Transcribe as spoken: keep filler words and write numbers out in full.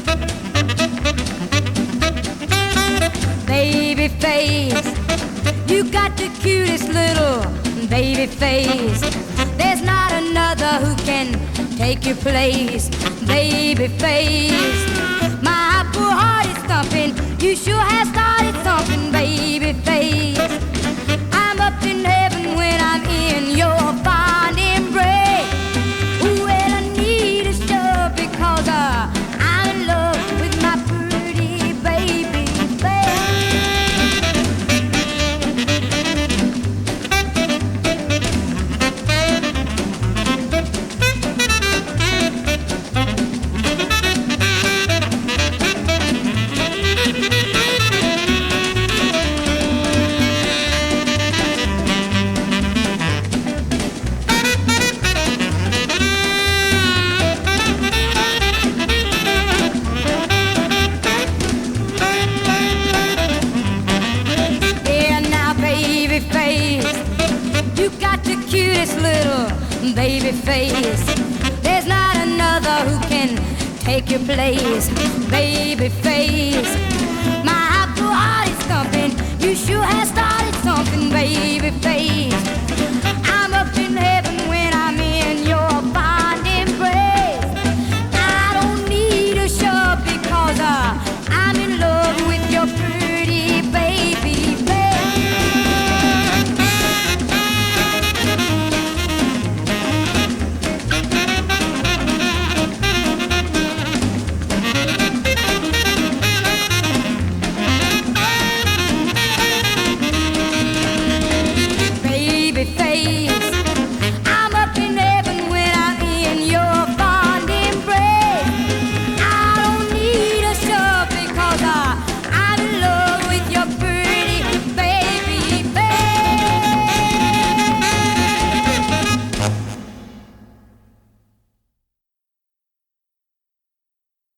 Baby face, you got the cutest little baby face. There's not another who can take your place. Baby face, my poor heart is thumping. You sure have started something, baby face. I'm up in heaven when I'm in your fond embrace. Well, I need a shove because uh, I'm in love with my pretty baby face. You got the cutest little baby face. There's not another who can take your place. Baby face, my poor heart is thumping. You sure have started something, baby face.